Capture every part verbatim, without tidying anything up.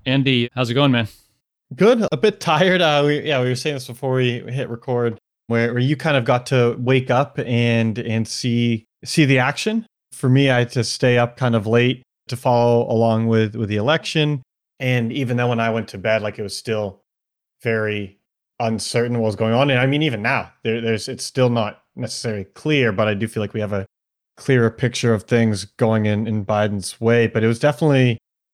Andy, how's it going, man? Good. A bit tired. Uh, we, yeah, we were saying this before we hit record, where, where you kind of got to wake up and and see see the action. For me, I had to stay up kind of late to follow along with with the election. And even then, when I went to bed, like it was still very uncertain what was going on. And I mean, even now, there, there's it's still not necessarily clear, but I do feel like we have a clearer picture of things going in in Biden's way. But it was definitely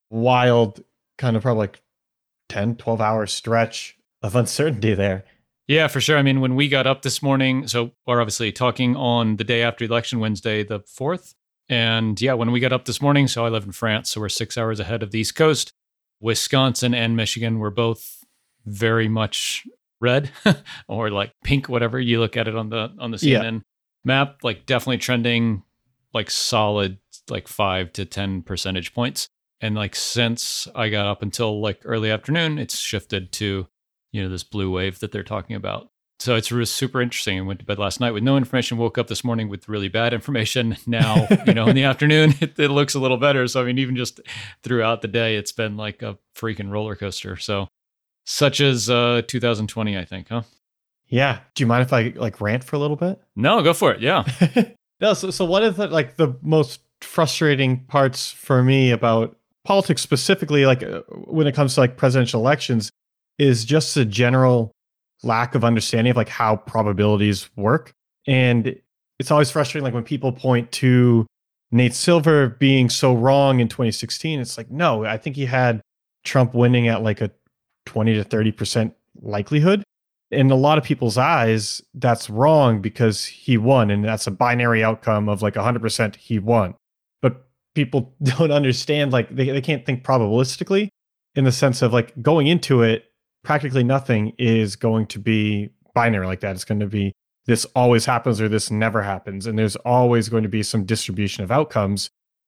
wild, kind of probably like ten, twelve hour stretch of uncertainty there. Yeah, for sure. I mean, when we got up this morning, so we're obviously talking on the day after election, Wednesday, the fourth. And yeah, when we got up this morning, so I live in France, so we're six hours ahead of the East Coast. Wisconsin and Michigan were both very much red or like pink, whatever you look at it on the on the C N N yeah. map, like definitely trending like solid like five to ten percentage points. And like since I got up until like early afternoon, it's shifted to, you know, this blue wave that they're talking about. So it's really super interesting. I went to bed last night with no information, woke up this morning with really bad information. Now, you know, in the afternoon, it, it looks a little better. So, I mean, even just throughout the day, it's been like a freaking roller coaster. So such as uh, two thousand twenty, I think, huh? Yeah. Do you mind if I like rant for a little bit? No, go for it. Yeah. no. So, so one of the like the most frustrating parts for me about politics specifically, like uh, when it comes to like presidential elections, is just a general lack of understanding of like how probabilities work. And it's always frustrating, like when people point to Nate Silver being so wrong in twenty sixteen. It's like, no, I think he had Trump winning at like a twenty to thirty percent likelihood. In a lot of people's eyes, that's wrong because he won, and that's a binary outcome of like one hundred percent he won. But people don't understand, like they, they can't think probabilistically in the sense of like going into it, practically nothing is going to be binary like that. It's going to be this always happens or this never happens. And there's always going to be some distribution of outcomes.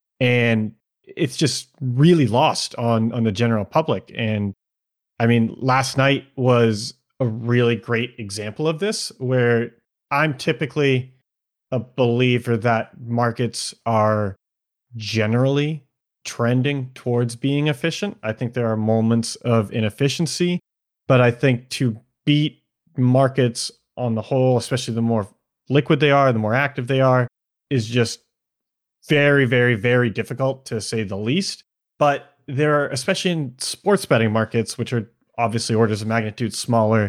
And it's just really lost on, on the general public. And I mean, last night was a really great example of this, where I'm typically a believer that markets are generally trending towards being efficient. I think there are moments of inefficiency, but I think to beat markets on the whole, especially the more liquid they are, the more active they are, is just very, very, very difficult to say the least. But there are, especially in sports betting markets, which are obviously orders of magnitude smaller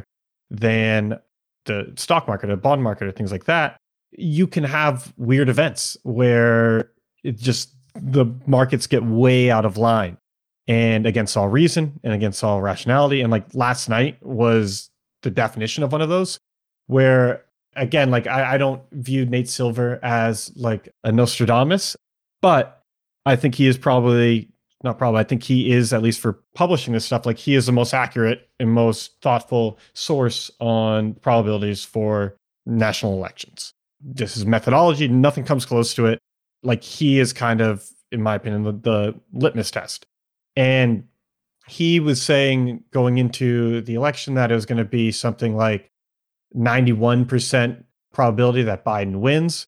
than the stock market or bond market or things like that, you can have weird events where it just the markets get way out of line and against all reason and against all rationality. And like last night was the definition of one of those, where again, like I, I don't view Nate Silver as like a Nostradamus, but I think he is probably not probably, I think he is, at least for publishing this stuff, like he is the most accurate and most thoughtful source on probabilities for national elections. This is methodology. Nothing comes close to it. Like he is kind of, in my opinion, the, the litmus test. And he was saying going into the election that it was going to be something like ninety-one percent probability that Biden wins.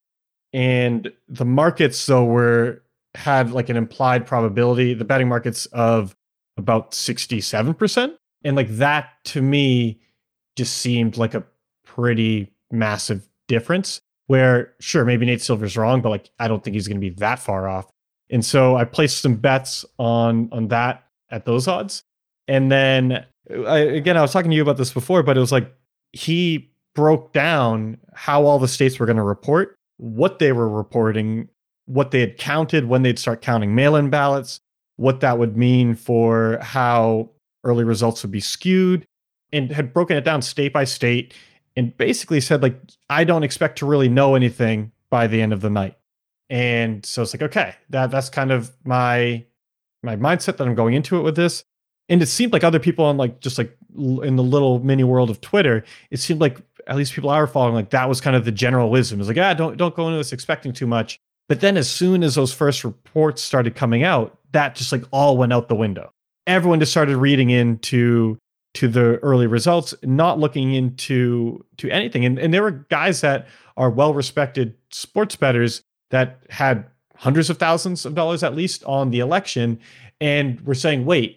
And the markets, though, were had like an implied probability, the betting markets, of about sixty-seven percent. And like that to me just seemed like a pretty massive difference, where sure, maybe Nate Silver's wrong, but like I don't think he's going to be that far off. And so I placed some bets on on that at those odds. And then I, again, I was talking to you about this before, but it was like he broke down how all the states were going to report, what they were reporting, what they had counted, when they'd start counting mail-in ballots, what that would mean for how early results would be skewed, and had broken it down state by state, and basically said, like, I don't expect to really know anything by the end of the night. And so it's like, okay, that that's kind of my my mindset that I'm going into it with this. And it seemed like other people on like just like in the little mini world of Twitter, it seemed like at least people I were following, like that was kind of the general wisdom. It was like, ah, don't don't go into this expecting too much. But then as soon as those first reports started coming out, that just like all went out the window. Everyone just started reading into to the early results, not looking into to anything. And, and there were guys that are well-respected sports bettors that had hundreds of thousands of dollars at least on the election, and were saying, wait,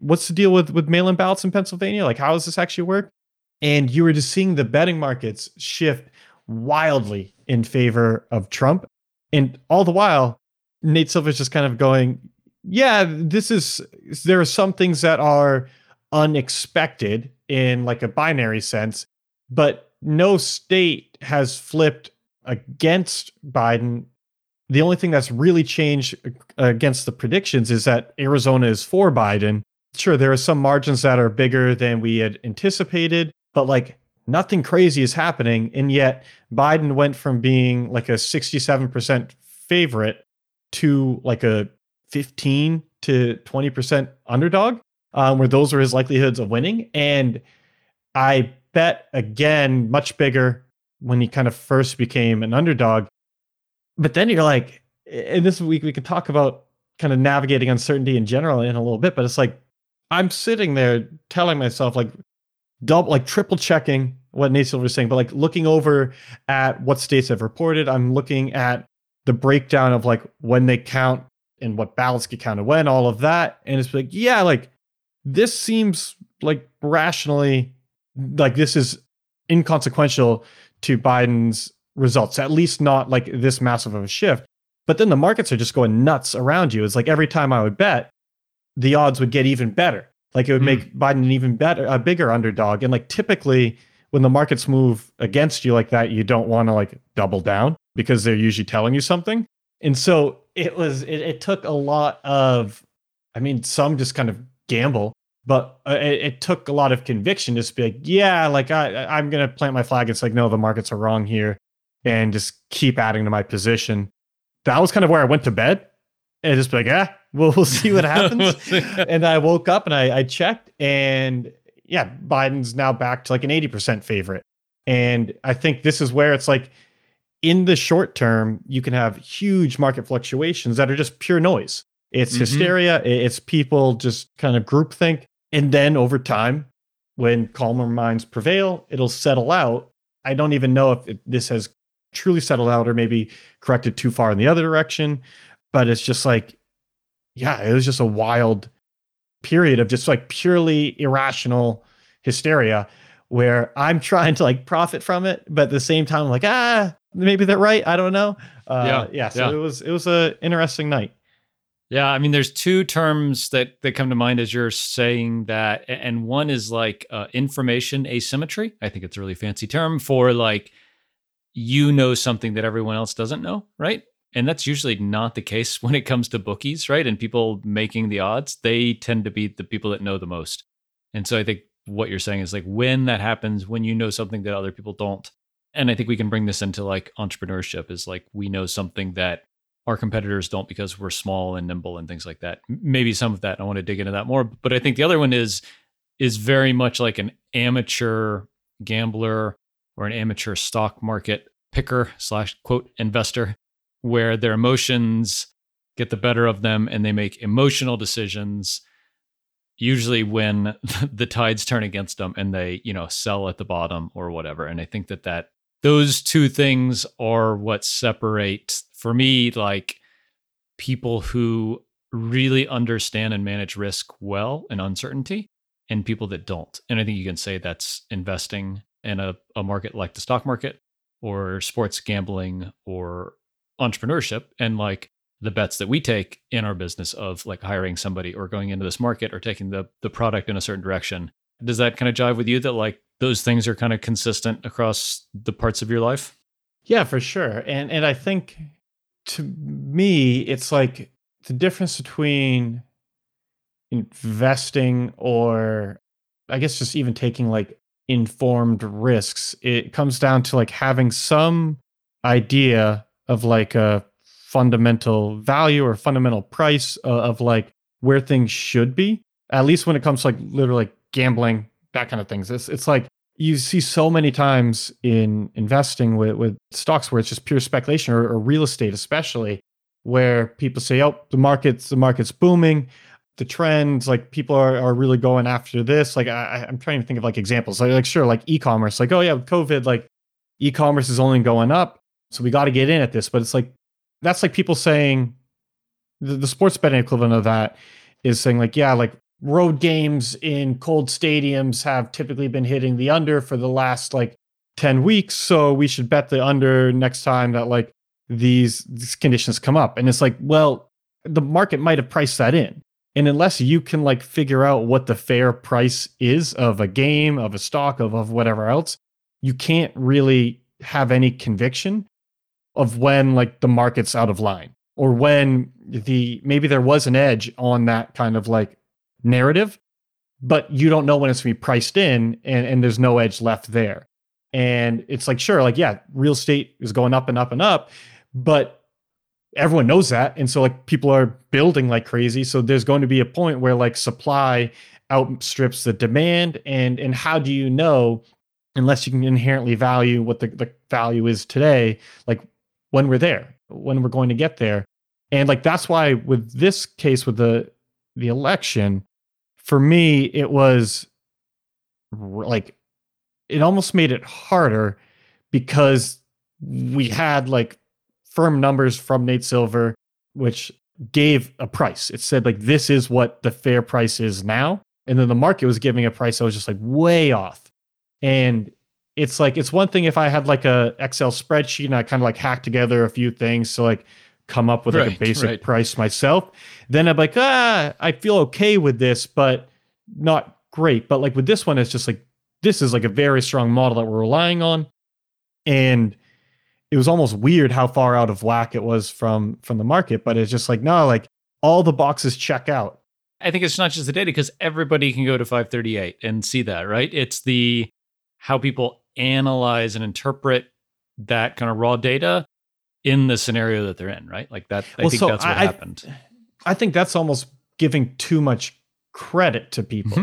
what's the deal with, with mail-in ballots in Pennsylvania? Like, how does this actually work? And you were just seeing the betting markets shift wildly in favor of Trump. And all the while, Nate Silver's just kind of going, yeah, this is, there are some things that are unexpected in like a binary sense, but no state has flipped against Biden. The only thing that's really changed against the predictions is that Arizona is for Biden. Sure, there are some margins that are bigger than we had anticipated, but like nothing crazy is happening. And yet Biden went from being like a sixty-seven percent favorite to like a fifteen to twenty percent underdog, um, where those were his likelihoods of winning. And I bet again, much bigger when he kind of first became an underdog. But then you're like, and this week we could talk about kind of navigating uncertainty in general in a little bit, but it's like, I'm sitting there telling myself like double, like triple checking what Nate Silver is saying, but like looking over at what states have reported. I'm looking at the breakdown of like when they count and what ballots get counted when, all of that. And it's like, yeah, like this seems like rationally, like this is inconsequential to Biden's results, at least not like this massive of a shift. But then the markets are just going nuts around you. It's like every time I would bet, the odds would get even better. Like it would make mm. Biden an even better, a bigger underdog. And like typically when the markets move against you like that, you don't want to like double down because they're usually telling you something. And so it was, it, it took a lot of, I mean, some just kind of gamble, but it, it took a lot of conviction just to be like, yeah, like I, I'm going to plant my flag. It's like, no, the markets are wrong here, and just keep adding to my position. That was kind of where I went to bed and just be like, yeah, we'll, we'll see what happens. And I woke up and I, I checked, and yeah, Biden's now back to like an eighty percent favorite. And I think this is where it's like, in the short term, you can have huge market fluctuations that are just pure noise. It's mm-hmm. hysteria. It's people just kind of groupthink. And then over time, when calmer minds prevail, it'll settle out. I don't even know if it, this has truly settled out or maybe corrected too far in the other direction. But it's just like, yeah, it was just a wild period of just like purely irrational hysteria where I'm trying to like profit from it. But at the same time, I'm like, ah, maybe they're right. I don't know. Uh, yeah. yeah. So yeah. it was, it was a interesting night. Yeah. I mean, there's two terms that, that come to mind as you're saying that. And one is like uh, information asymmetry. I think it's a really fancy term for like, you know, something that everyone else doesn't know. Right. And that's usually not the case when it comes to bookies, right? And people making the odds, they tend to be the people that know the most. And so I think what you're saying is like when that happens, when you know something that other people don't. And I think we can bring this into like entrepreneurship is like we know something that our competitors don't because we're small and nimble and things like that. Maybe some of that, I want to dig into that more. But I think the other one is is very much like an amateur gambler or an amateur stock market picker slash quote investor, where their emotions get the better of them and they make emotional decisions, usually when the tides turn against them and they, you know, sell at the bottom or whatever. And I think that that those two things are what separate, for me, like people who really understand and manage risk well and uncertainty and people that don't. And I think you can say that's investing in a, a market like the stock market or sports gambling or entrepreneurship, and like the bets that we take in our business of like hiring somebody or going into this market or taking the the product in a certain direction. Does that kind of jive with you that like those things are kind of consistent across the parts of your life? Yeah, for sure. And and I think to me, it's like the difference between investing or I guess just even taking like informed risks. It comes down to like having some idea of like a fundamental value or fundamental price of, of like where things should be, at least when it comes to like literally like gambling, that kind of things. It's, it's like you see so many times in investing with, with stocks where it's just pure speculation or, or real estate, especially where people say, oh, the market's, the market's booming. The trends, like people are, are really going after this. Like I, I'm trying to think of like examples, like, like sure, like e-commerce, like, oh yeah, with COVID, like e-commerce is only going up. So we got to get in at this. But it's like, that's like people saying the, the sports betting equivalent of that is saying like, yeah, like road games in cold stadiums have typically been hitting the under for the last like ten weeks. So we should bet the under next time that like these, these conditions come up. And it's like, well, the market might have priced that in. And unless you can like figure out what the fair price is of a game, of a stock, of, of whatever else, you can't really have any conviction of when like the market's out of line, or when the maybe there was an edge on that kind of like narrative, but you don't know when it's going to be priced in, and, and there's no edge left there. And it's like, sure, like, yeah, real estate is going up and up and up, but everyone knows that. And so like people are building like crazy. So there's going to be a point where like supply outstrips the demand. And, and how do you know, unless you can inherently value what the, the value is today, like when we're there, when we're going to get there. And like, that's why with this case, with the, the election, for me, it was like, it almost made it harder because we had like firm numbers from Nate Silver, which gave a price. It said like, this is what the fair price is now. And then the market was giving a price that was just like way off. And it's like, it's one thing if I had like a Excel spreadsheet and I kind of like hacked together a few things to like come up with like right, a basic right. price myself. Then I'm like, ah, I feel okay with this, but not great. But like with this one, it's just like, this is like a very strong model that we're relying on. And it was almost weird how far out of whack it was from, from the market, but it's just like, no, like all the boxes check out. I think it's not just the data, because everybody can go to five thirty-eight and see that, right? It's the, how people analyze and interpret that kind of raw data in the scenario that they're in, right? Like that, I well, think so that's what I, happened. I think that's almost giving too much credit to people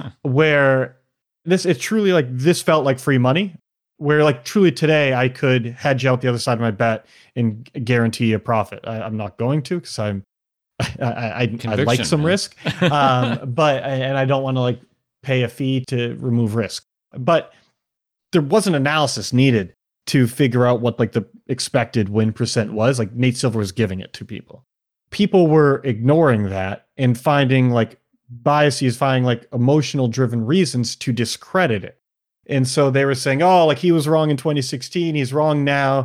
where this, it's truly like, this felt like free money. Where like truly today I could hedge out the other side of my bet and guarantee a profit. I, I'm not going to, because I'm I, I, I like some man. risk, um, but and I don't want to like pay a fee to remove risk. But there wasn't analysis needed to figure out what like the expected win percent was. Like Nate Silver was giving it to people. People were ignoring that and finding like biases, finding like emotional driven reasons to discredit it. And so they were saying, oh, like he was wrong in twenty sixteen. He's wrong now.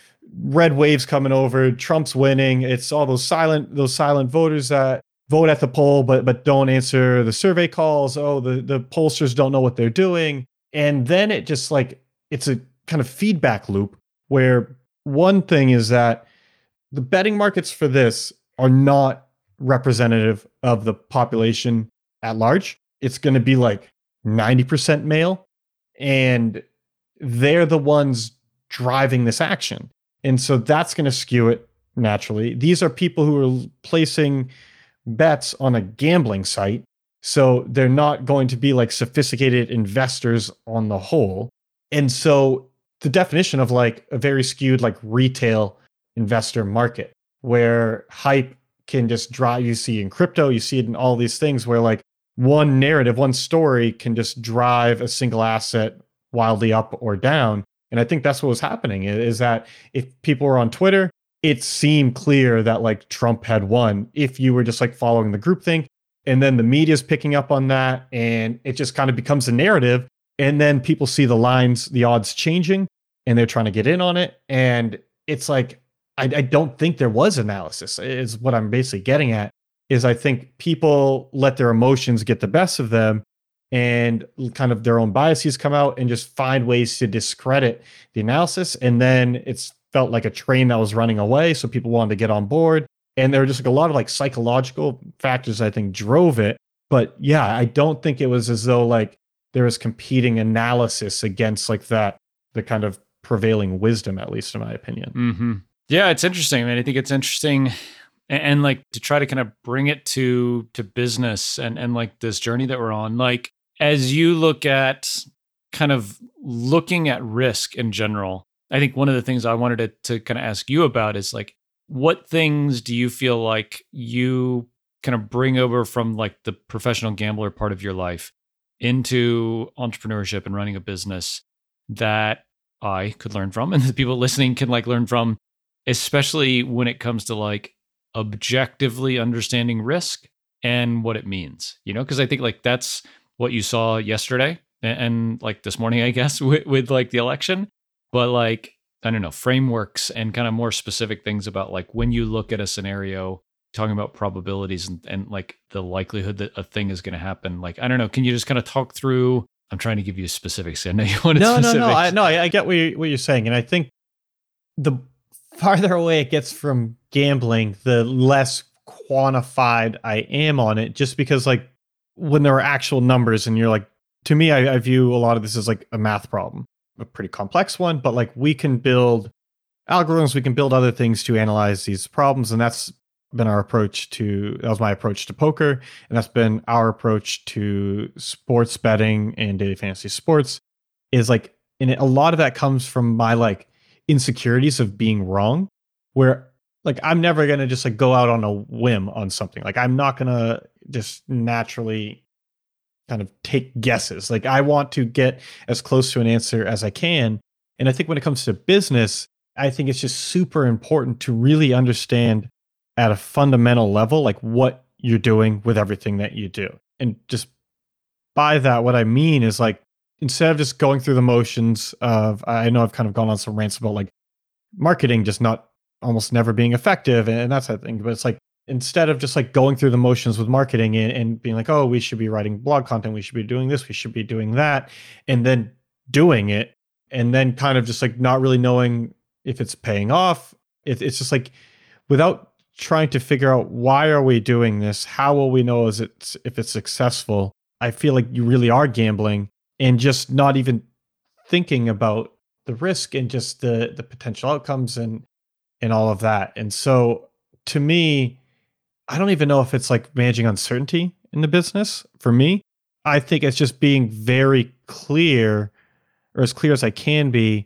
Red wave's coming over. Trump's winning. It's all those silent, those silent voters that vote at the poll, but but don't answer the survey calls. Oh, the, the pollsters don't know what they're doing. And then it just like, it's a kind of feedback loop where one thing is that the betting markets for this are not representative of the population at large. It's going to be like ninety percent male. And they're the ones driving this action. And so that's going to skew it naturally. These are people who are placing bets on a gambling site. So they're not going to be like sophisticated investors on the whole. And so the definition of like a very skewed like retail investor market where hype can just drive, you see in crypto, you see it in all these things where like one narrative, one story can just drive a single asset wildly up or down. And I think that's what was happening is that if people were on Twitter, it seemed clear that like Trump had won if you were just like following the groupthink. And then the media's picking up on that and it just kind of becomes a narrative. And then people see the lines, the odds changing, and they're trying to get in on it. And it's like, I, I don't think there was analysis is what I'm basically getting at. Is I think people let their emotions get the best of them and kind of their own biases come out and just find ways to discredit the analysis. And then it's felt like a train that was running away. So people wanted to get on board. And there were just like a lot of like psychological factors I think drove it. But yeah, I don't think it was as though like there was competing analysis against like that, the kind of prevailing wisdom, at least in my opinion. Mm-hmm. Yeah, it's interesting. I mean, I think it's interesting. And, and like to try to kind of bring it to to business and, and like this journey that we're on, like as you look at kind of looking at risk in general, I think one of the things I wanted to, to kind of ask you about is like, what things do you feel like you kind of bring over from like the professional gambler part of your life into entrepreneurship and running a business that I could learn from and the people listening can like learn from, especially when it comes to like objectively understanding risk and what it means, you know, because I think like that's what you saw yesterday and, and like this morning, I guess, with, with like the election. But like, I don't know, frameworks and kind of more specific things about like when you look at a scenario, talking about probabilities and, and like the likelihood that a thing is going to happen. Like, I don't know, can you just kind of talk through? I'm trying to give you specifics. I know you wanted no, specifics. No, no, I, no. I, I get what you're, what you're saying. And I think the farther away it gets from gambling, the less quantified I am on it, just because like when there are actual numbers and you're like, to me, I, I view a lot of this as like a math problem, a pretty complex one, but like we can build algorithms, we can build other things to analyze these problems. And that's been our approach to, that was my approach to poker. And that's been our approach to sports betting and daily fantasy sports, is like, and a lot of that comes from my like insecurities of being wrong, where like, I'm never going to just like go out on a whim on something. Like I'm not going to just naturally kind of take guesses. Like I want to get as close to an answer as I can. And I think when it comes to business, I think it's just super important to really understand at a fundamental level, like what you're doing with everything that you do. And just by that, what I mean is like, instead of just going through the motions of, I know I've kind of gone on some rants about like marketing just not almost never being effective and that type of thing. But it's like, instead of just like going through the motions with marketing and, and being like, oh, we should be writing blog content, we should be doing this, we should be doing that, and then doing it, and then kind of just like not really knowing if it's paying off. It, it's just like, without trying to figure out why are we doing this, how will we know is it if it's successful, I feel like you really are gambling and just not even thinking about the risk and just the the potential outcomes and and all of that. And so to me, I don't even know if it's like managing uncertainty in the business. For me, I think it's just being very clear, or as clear as I can be,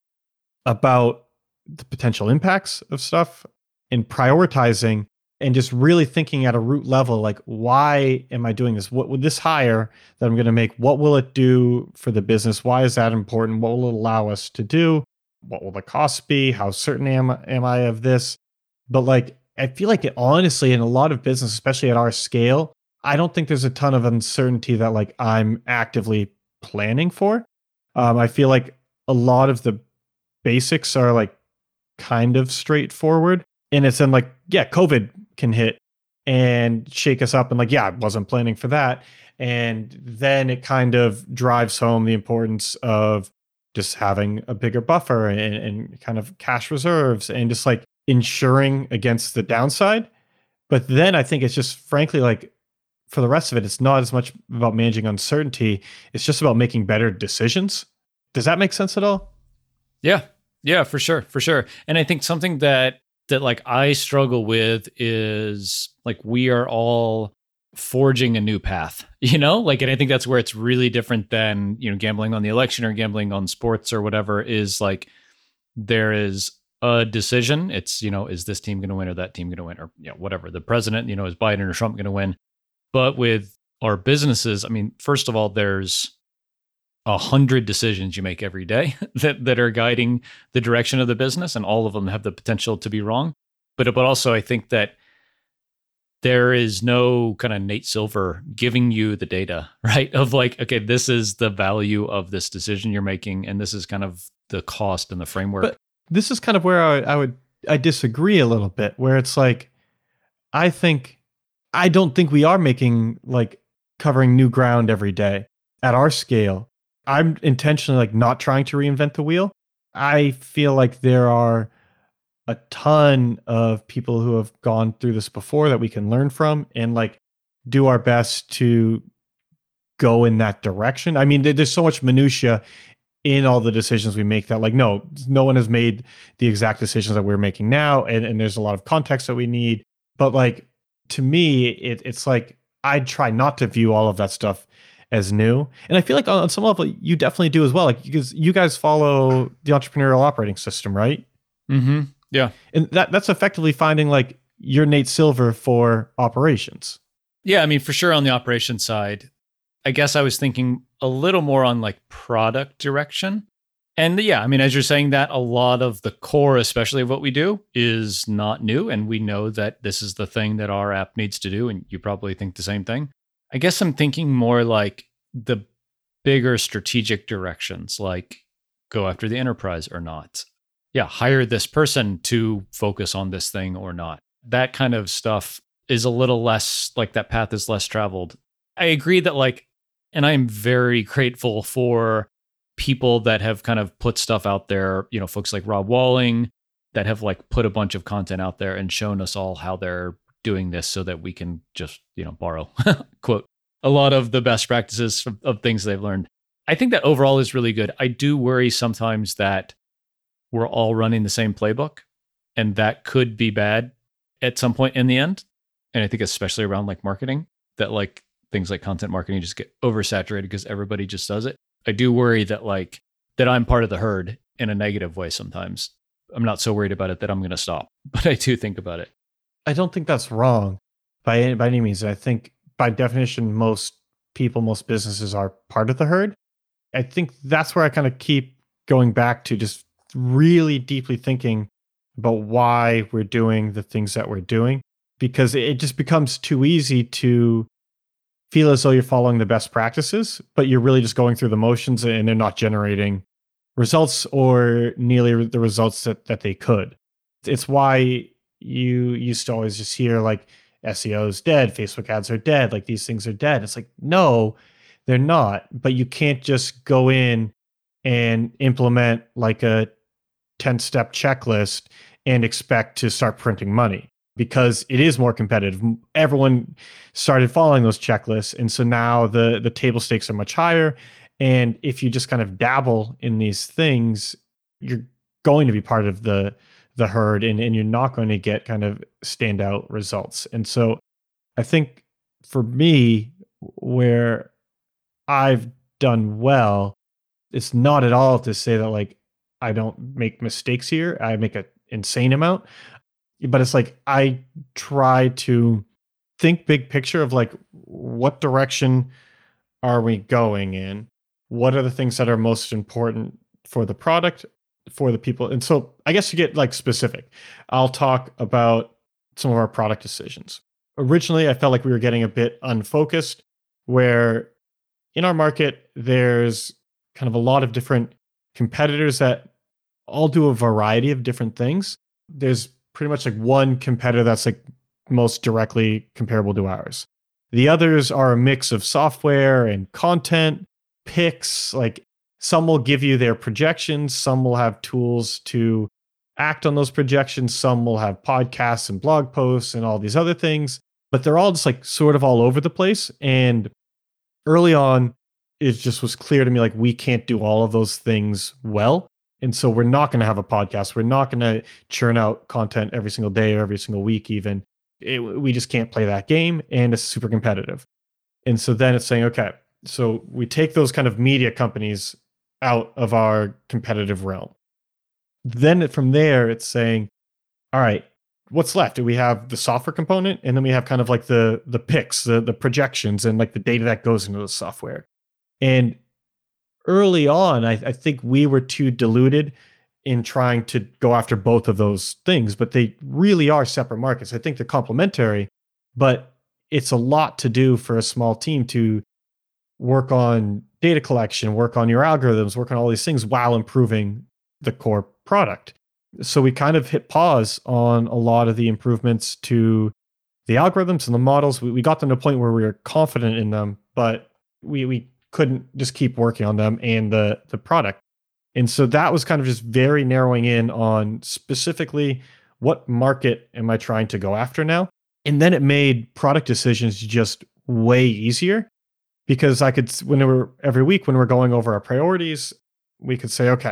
about the potential impacts of stuff and prioritizing and just really thinking at a root level, like, why am I doing this? What would this hire that I'm going to make? What will it do for the business? Why is that important? What will it allow us to do? What will the costs be? How certain am, am I of this? But like, I feel like it, honestly, in a lot of business, especially at our scale, I don't think there's a ton of uncertainty that like I'm actively planning for. Um, I feel like a lot of the basics are like kind of straightforward. And it's in like, yeah, COVID can hit and shake us up. And like, yeah, I wasn't planning for that. And then it kind of drives home the importance of just having a bigger buffer and, and kind of cash reserves and just like insuring against the downside. But then I think it's just frankly, like for the rest of it, it's not as much about managing uncertainty. It's just about making better decisions. Does that make sense at all? Yeah. Yeah, for sure. For sure. And I think something that that like I struggle with is like we are all forging a new path, you know, like, and I think that's where it's really different than, you know, gambling on the election or gambling on sports or whatever. Is like there is a decision. It's, you know, is this team going to win or that team going to win, or, you know, whatever. The president, you know, is Biden or Trump going to win? But with our businesses, I mean, first of all, there's a hundred decisions you make every day that, that are guiding the direction of the business, and all of them have the potential to be wrong. But but also I think that there is no kind of Nate Silver giving you the data, right? Of like, okay, this is the value of this decision you're making, and this is kind of the cost and the framework. But this is kind of where I, I would I disagree a little bit, where it's like, I think I don't think we are making like covering new ground every day at our scale. I'm intentionally like not trying to reinvent the wheel. I feel like there are a ton of people who have gone through this before that we can learn from and like do our best to go in that direction. I mean, there's so much minutia in all the decisions we make that like, no, no one has made the exact decisions that we're making now. And, and there's a lot of context that we need. But like, to me, it, it's like, I'd try not to view all of that stuff as new. And I feel like on some level, you definitely do as well. Like, because you guys follow the entrepreneurial operating system, right? Mm-hmm. Yeah. And that that's effectively finding like your Nate Silver for operations. Yeah. I mean, for sure on the operations side, I guess I was thinking a little more on like product direction And yeah, I mean, as you're saying that, a lot of the core, especially of what we do, is not new. And we know that this is the thing that our app needs to do. And you probably think the same thing. I guess I'm thinking more like the bigger strategic directions, like go after the enterprise or not. Yeah, hire this person to focus on this thing or not. That kind of stuff is a little less, like that path is less traveled. I agree that like, and I'm very grateful for people that have kind of put stuff out there, you know, folks like Rob Walling that have like put a bunch of content out there and shown us all how they're doing this so that we can just, you know, borrow, quote, a lot of the best practices of, of things they've learned. I think that overall is really good. I do worry sometimes that we're all running the same playbook and that could be bad at some point in the end. And I think especially around like marketing, that like things like content marketing just get oversaturated because everybody just does it. I do worry that like that I'm part of the herd in a negative way sometimes. I'm not so worried about it that I'm going to stop, but I do think about it. I don't think that's wrong by any, by any means. I think by definition, most people, most businesses are part of the herd. I think that's where I kind of keep going back to just really deeply thinking about why we're doing the things that we're doing, because it just becomes too easy to feel as though you're following the best practices, but you're really just going through the motions and they're not generating results or nearly the results that, that they could. It's why you used to always just hear like S E O is dead, Facebook ads are dead, like these things are dead. It's like, no, they're not. But you can't just go in and implement like a ten-step checklist and expect to start printing money, because it is more competitive. Everyone started following those checklists. And so now the, the table stakes are much higher. And if you just kind of dabble in these things, you're going to be part of the the herd and, and you're not going to get kind of standout results. And so I think for me, where I've done well, it's not at all to say that like I don't make mistakes here. I make an insane amount. But it's like I try to think big picture of like what direction are we going in? What are the things that are most important for the product, for the people? And so I guess to get like specific, I'll talk about some of our product decisions. Originally, I felt like we were getting a bit unfocused, where in our market, there's kind of a lot of different competitors that all do a variety of different things. There's pretty much like one competitor that's like most directly comparable to ours. The others are a mix of software and content, picks. Like some will give you their projections, some will have tools to act on those projections, some will have podcasts and blog posts and all these other things, but they're all just like sort of all over the place. And early on, it just was clear to me like we can't do all of those things well. And so we're not going to have a podcast. We're not going to churn out content every single day or every single week even. It, we just can't play that game, and it's super competitive. And so then it's saying, okay, so we take those kind of media companies out of our competitive realm. Then from there, it's saying, all right, what's left? Do we have the software component? And then we have kind of like the the picks, the, the projections, and like the data that goes into the software. And early on, I, I think we were too diluted in trying to go after both of those things, but they really are separate markets. I think they're complementary, but it's a lot to do for a small team to work on data collection, work on your algorithms, work on all these things while improving the core product. So we kind of hit pause on a lot of the improvements to the algorithms and the models. We, we got them to a point where we were confident in them, but we we couldn't just keep working on them and the the product. And so that was kind of just very narrowing in on specifically what market am I trying to go after now? And then it made product decisions just way easier, because I could, when we were every week, when we're going over our priorities, we could say, okay,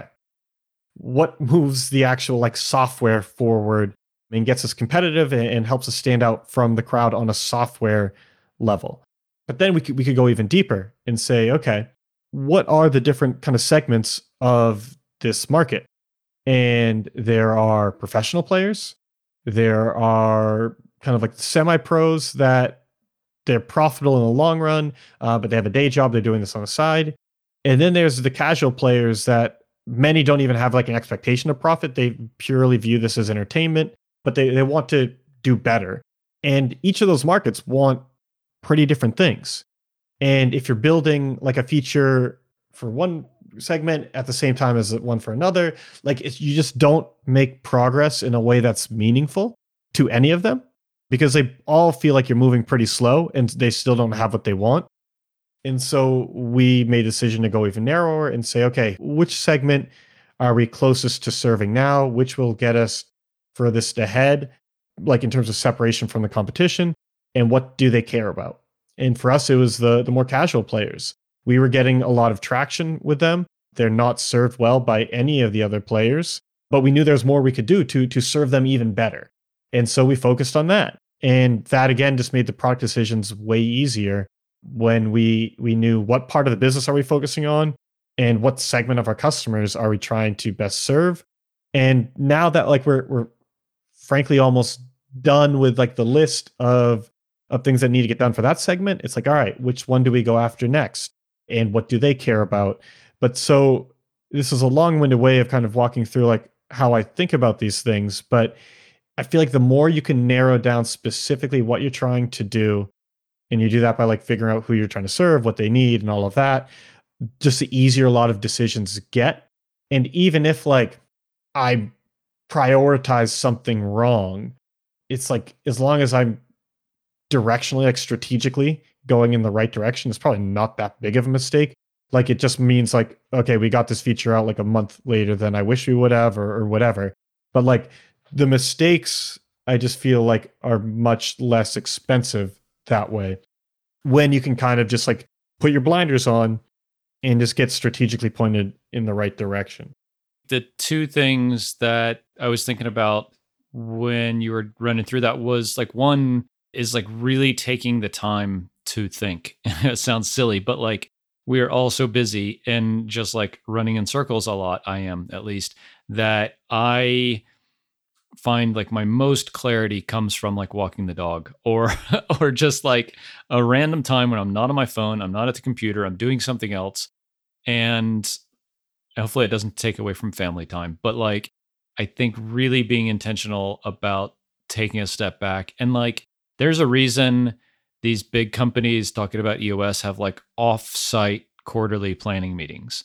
what moves the actual like software forward and gets us competitive and, and helps us stand out from the crowd on a software level. But then we could we could go even deeper and say, okay, what are the different kind of segments of this market? And there are professional players. There are kind of like semi-pros that they're profitable in the long run, uh, but they have a day job. They're doing this on the side. And then there's the casual players that many don't even have like an expectation of profit. They purely view this as entertainment, but they, they want to do better. And each of those markets want pretty different things. And if you're building like a feature for one segment at the same time as one for another, like it's, you just don't make progress in a way that's meaningful to any of them, because they all feel like you're moving pretty slow and they still don't have what they want. And so we made a decision to go even narrower and say, okay, which segment are we closest to serving now? Which will get us furthest ahead, like in terms of separation from the competition? And what do they care about? And for us, it was the, the more casual players. We were getting a lot of traction with them. They're not served well by any of the other players, but we knew there was more we could do to, to serve them even better. And so we focused on that. And that, again, just made the product decisions way easier when we we knew what part of the business are we focusing on and what segment of our customers are we trying to best serve. And now that like we're we're frankly almost done with like the list of of things that need to get done for that segment, it's like, all right, which one do we go after next? And what do they care about? But so this is a long-winded way of kind of walking through like how I think about these things. But I feel like the more you can narrow down specifically what you're trying to do, and you do that by like figuring out who you're trying to serve, what they need, and all of that, just the easier a lot of decisions get. And even if like I prioritize something wrong, it's like as long as I'm directionally, like strategically going in the right direction, it's probably not that big of a mistake. Like it just means like, okay, we got this feature out like a month later than I wish we would have, or, or whatever. But like the mistakes, I just feel like are much less expensive that way, when you can kind of just like put your blinders on and just get strategically pointed in the right direction. The two things that I was thinking about when you were running through that was like, one is like really taking the time to think. It sounds silly, but like we are all so busy and just like running in circles a lot. I am, at least, that I find like my most clarity comes from like walking the dog, or or just like a random time when I'm not on my phone, I'm not at the computer, I'm doing something else. And hopefully it doesn't take away from family time. But like I think really being intentional about taking a step back, and like there's a reason these big companies talking about E O S have like off-site quarterly planning meetings,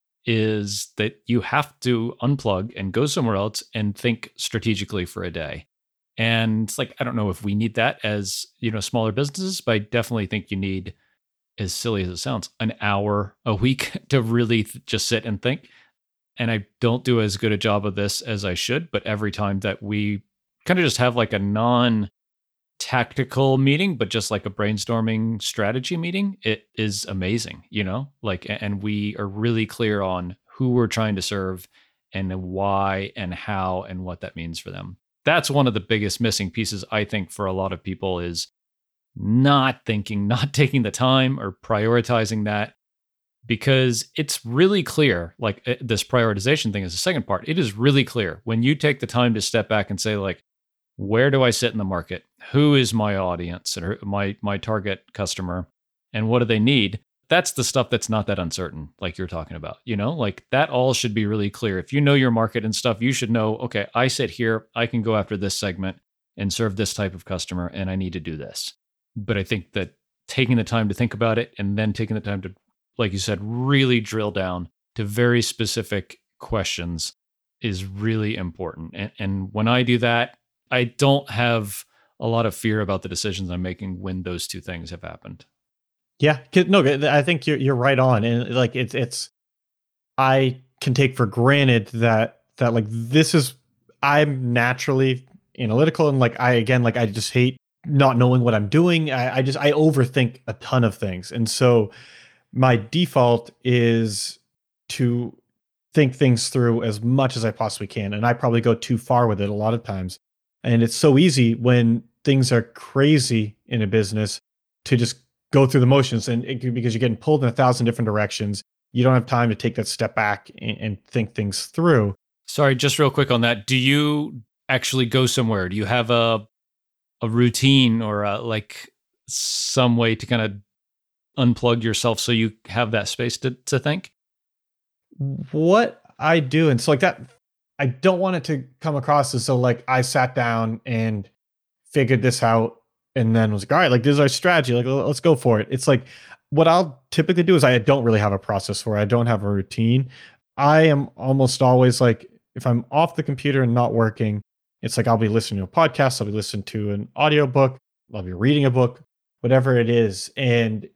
is that you have to unplug and go somewhere else and think strategically for a day. And it's like, I don't know if we need that as, you know, smaller businesses, but I definitely think you need, as silly as it sounds, an hour a week to really th- just sit and think. And I don't do as good a job of this as I should, but every time that we kind of just have like a non tactical meeting, but just like a brainstorming strategy meeting, it is amazing, you know, like, and we are really clear on who we're trying to serve and why and how and what that means for them. That's one of the biggest missing pieces, I think, for a lot of people, is not thinking, not taking the time or prioritizing that, because it's really clear, like this prioritization thing is the second part. It is really clear when you take the time to step back and say, like, where do I sit in the market? Who is my audience and my my target customer, and what do they need? That's the stuff that's not that uncertain, like you're talking about, you know, like that all should be really clear. If you know your market and stuff, you should know, okay, I sit here, I can go after this segment and serve this type of customer, and I need to do this. But I think that taking the time to think about it, and then taking the time to, like you said, really drill down to very specific questions is really important. And, and when I do that, I don't have a lot of fear about the decisions I'm making when those two things have happened. Yeah, no, I think you're you're right on, and like it's it's I can take for granted that that like this is, I'm naturally analytical, and like I again like I just hate not knowing what I'm doing. I, I just I overthink a ton of things, and so my default is to think things through as much as I possibly can, and I probably go too far with it a lot of times. And it's so easy when things are crazy in a business to just go through the motions, and it, because you're getting pulled in a thousand different directions, you don't have time to take that step back and, and think things through. Sorry, just real quick on that. Do you actually go somewhere? Do you have a a routine or a, like some way to kind of unplug yourself so you have that space to to think? What I do. And so like that, I don't want it to come across as though like I sat down and figured this out and then was like, all right, like this is our strategy. Like, let's go for it. It's like what I'll typically do is I don't really have a process for it. I don't have a routine. I am almost always like, if I'm off the computer and not working, it's like I'll be listening to a podcast, I'll be listening to an audiobook, I'll be reading a book, whatever it is. And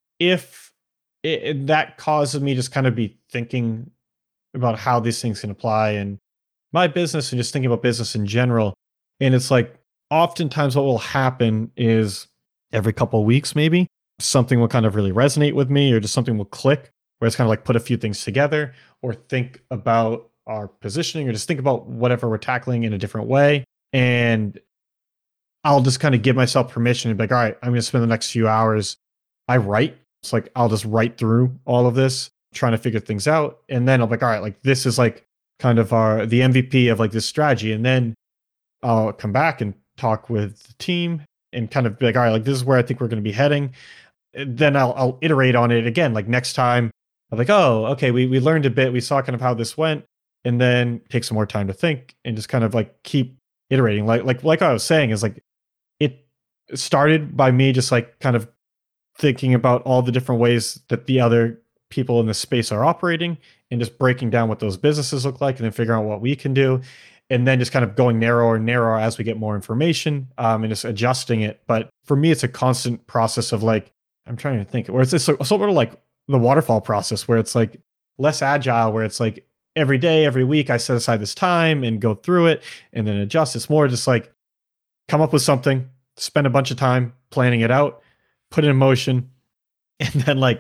if it, that causes me just kind of be thinking about how these things can apply in my business and just thinking about business in general. And it's like, oftentimes what will happen is every couple of weeks, maybe something will kind of really resonate with me or just something will click where it's kind of like put a few things together or think about our positioning or just think about whatever we're tackling in a different way. And I'll just kind of give myself permission and be like, all right, I'm going to spend the next few hours. I write. It's like, I'll just write through all of this, trying to figure things out. And then I'll be like, all right, like this is like kind of our, the M V P of like this strategy. And then I'll come back and talk with the team and kind of be like, all right, like this is where I think we're going to be heading. And then I'll, I'll iterate on it again. Like next time I'm like, oh, okay, we, we learned a bit. We saw kind of how this went. And then take some more time to think and just kind of like keep iterating. Like, like, like I was saying is like, it started by me just like kind of thinking about all the different ways that the other people in the space are operating and just breaking down what those businesses look like and then figuring out what we can do. And then just kind of going narrower and narrower as we get more information um, and just adjusting it. But for me, it's a constant process of like, I'm trying to think, where it's just sort of like the waterfall process where it's like less agile, where it's like every day, every week, I set aside this time and go through it and then adjust. It's more just like come up with something, spend a bunch of time planning it out, put it in motion, and then like,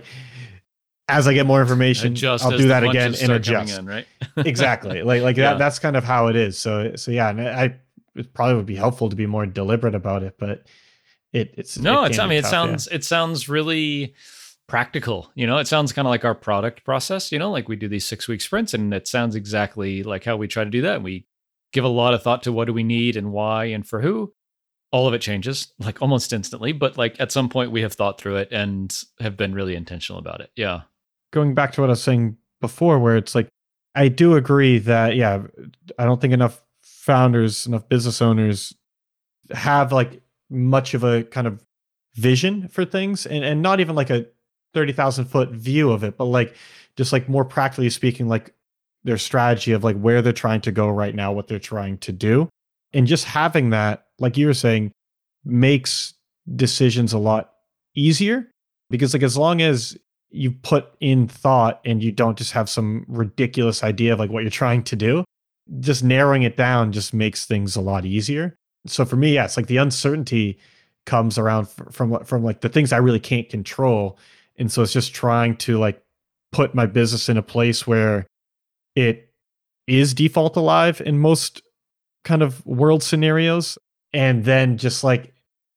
as I get more information, adjust I'll do that again and adjust. In, right? Exactly. Like, like yeah. that, that's kind of how it is. So, so yeah, and I, it probably would be helpful to be more deliberate about it, but it, it's, no, it it's, I mean, tough, it sounds, yeah. it sounds really practical. You know, it sounds kind of like our product process, you know, like we do these six week sprints and it sounds exactly like how we try to do that. We give a lot of thought to what do we need and why and for who. All of it changes like almost instantly, but like at some point we have thought through it and have been really intentional about it. Yeah. Going back to what I was saying before, where it's like, I do agree that, yeah, I don't think enough founders, enough business owners have like much of a kind of vision for things and, and not even like a thirty thousand foot view of it, but like just like more practically speaking, like their strategy of like where they're trying to go right now, what they're trying to do. And just having that, like you were saying, makes decisions a lot easier because like as long as you put in thought and you don't just have some ridiculous idea of like what you're trying to do, just narrowing it down just makes things a lot easier. So for me, yeah, it's like the uncertainty comes around from, from, from like the things I really can't control. And so it's just trying to like put my business in a place where it is default alive in most kind of world scenarios. And then just like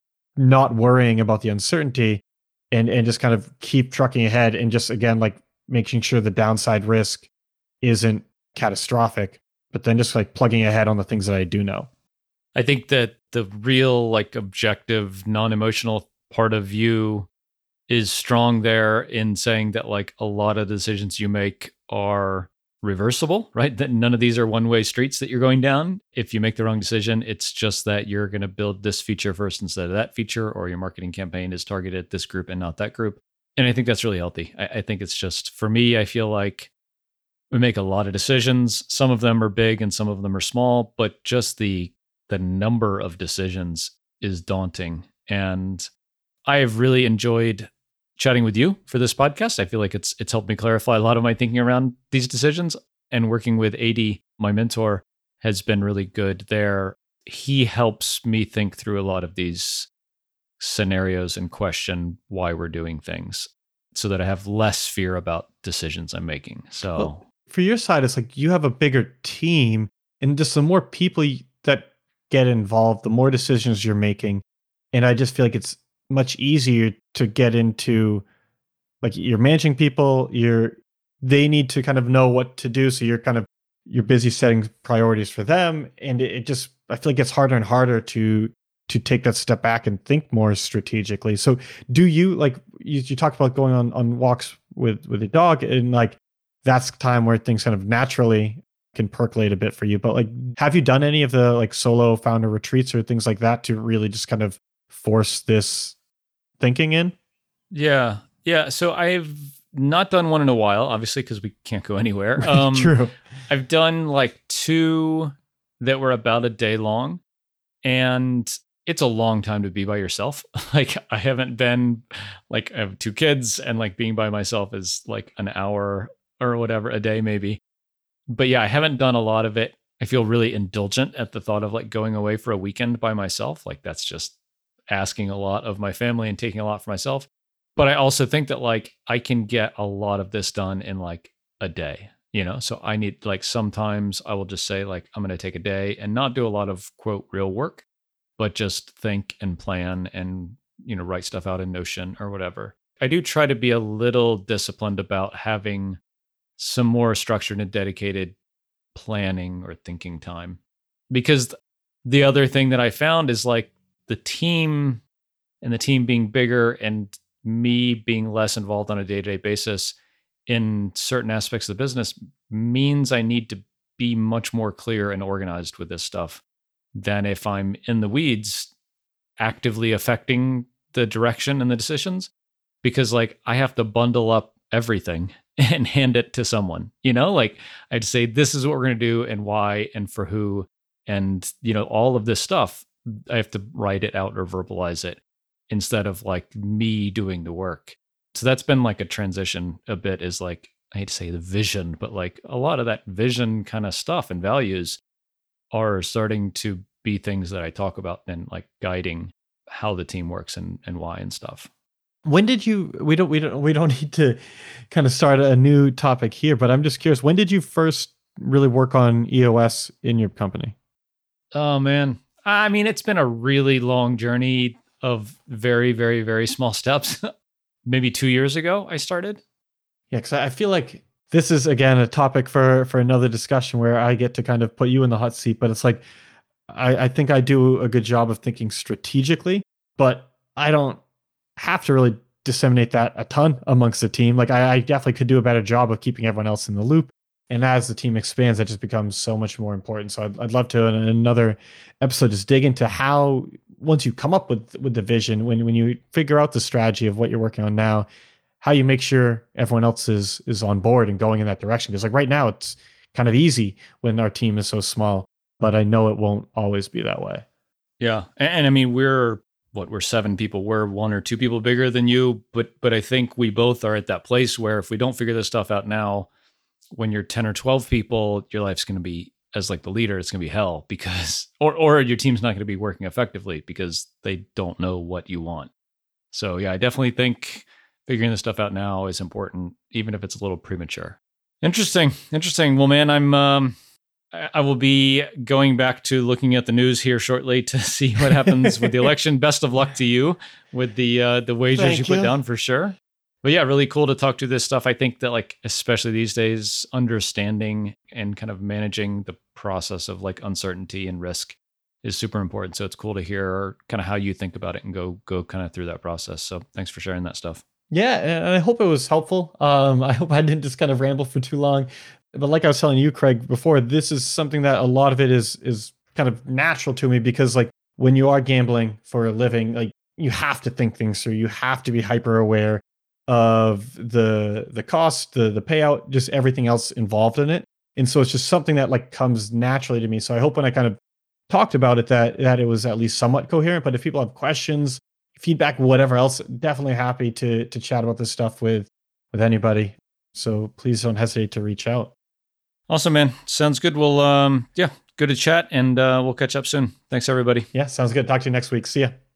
not worrying about the uncertainty and, and just kind of keep trucking ahead and just, again, like making sure the downside risk isn't catastrophic, but then just like plugging ahead on the things that I do know. I think that the real like objective, non-emotional part of you is strong there in saying that like a lot of decisions you make are reversible, right? That none of these are one-way streets that you're going down. If you make the wrong decision, it's just that you're going to build this feature first instead of that feature, or your marketing campaign is targeted at this group and not that group. And I think that's really healthy. I, I think it's just, for me, I feel like we make a lot of decisions. Some of them are big and some of them are small, but just the the number of decisions is daunting. And I have really enjoyed chatting with you for this podcast. I feel like it's it's helped me clarify a lot of my thinking around these decisions, and working with A D, my mentor, has been really good there. He helps me think through a lot of these scenarios and question why we're doing things so that I have less fear about decisions I'm making. So well, for your side, it's like you have a bigger team and just the more people that get involved, the more decisions you're making. And I just feel like it's much easier to get into, like, you're managing people, you're they need to kind of know what to do, so you're kind of you're busy setting priorities for them, and it, it just I feel like it's harder and harder to to take that step back and think more strategically. So do you, like, you, you talked about going on on walks with with a dog, and like that's time where things kind of naturally can percolate a bit for you. But like, have you done any of the like solo founder retreats or things like that to really just kind of force this thinking in? Yeah. Yeah. So I've not done one in a while, obviously, because we can't go anywhere. Um, True. I've done like two that were about a day long, and it's a long time to be by yourself. Like I haven't been like, I have two kids, and like being by myself is like an hour or whatever a day, maybe. But yeah, I haven't done a lot of it. I feel really indulgent at the thought of like going away for a weekend by myself. Like that's just asking a lot of my family and taking a lot for myself. But I also think that like I can get a lot of this done in like a day, you know? So I need like sometimes I will just say like I'm going to take a day and not do a lot of quote real work, but just think and plan and, you know, write stuff out in Notion or whatever. I do try to be a little disciplined about having some more structured and dedicated planning or thinking time. Because the other thing that I found is like the team and the team being bigger and me being less involved on a day-to-day basis in certain aspects of the business means I need to be much more clear and organized with this stuff than if I'm in the weeds actively affecting the direction and the decisions. Because like I have to bundle up everything and hand it to someone, you know, like I'd say, this is what we're going to do and why and for who. And, you know, all of this stuff, I have to write it out or verbalize it instead of like me doing the work. So that's been like a transition a bit, is like, I hate to say the vision, but like a lot of that vision kind of stuff and values are starting to be things that I talk about and like guiding how the team works and, and why and stuff. When did you, we don't, we don't, we don't need to kind of start a new topic here, but I'm just curious, when did you first really work on E O S in your company? Oh man. I mean, it's been a really long journey of very, very, very small steps. Maybe two years ago I started. Yeah. Cause I feel like this is again, a topic for, for another discussion where I get to kind of put you in the hot seat, but it's like, I, I think I do a good job of thinking strategically, but I don't have to really disseminate that a ton amongst the team. Like I, I definitely could do a better job of keeping everyone else in the loop. And as the team expands, that just becomes so much more important. So I'd, I'd love to in another episode just dig into how, once you come up with with the vision, when when you figure out the strategy of what you're working on now, how you make sure everyone else is is on board and going in that direction. Because like right now, it's kind of easy when our team is so small, but I know it won't always be that way. Yeah, and, and I mean we're what we're seven people. We're one or two people bigger than you, but but I think we both are at that place where if we don't figure this stuff out now, when you're ten or twelve people, your life's going to be, as like the leader, it's going to be hell because, or or your team's not going to be working effectively because they don't know what you want. So yeah, I definitely think figuring this stuff out now is important, even if it's a little premature. Interesting, interesting. Well, man, I'm um, I will be going back to looking at the news here shortly to see what happens with the election. Best of luck to you with the uh, the wagers Thank you put you. down for sure. But yeah, really cool to talk to this stuff. I think that like, especially these days, understanding and kind of managing the process of like uncertainty and risk is super important. So it's cool to hear kind of how you think about it and go go kind of through that process. So thanks for sharing that stuff. Yeah, and I hope it was helpful. Um, I hope I didn't just kind of ramble for too long. But like I was telling you, Craig, before, this is something that a lot of it is is kind of natural to me because like when you are gambling for a living, like you have to think things through. You have to be hyper aware of the the cost, the the payout, just everything else involved in it. And so it's just something that like comes naturally to me. So I hope when I kind of talked about it that that it was at least somewhat coherent. But if people have questions, feedback, whatever else, definitely happy to to chat about this stuff with with anybody. So please don't hesitate to reach out. Awesome, man. Sounds good. Well, um, yeah, good to chat, and uh, we'll catch up soon. Thanks, everybody. Yeah, sounds good. Talk to you next week. See ya.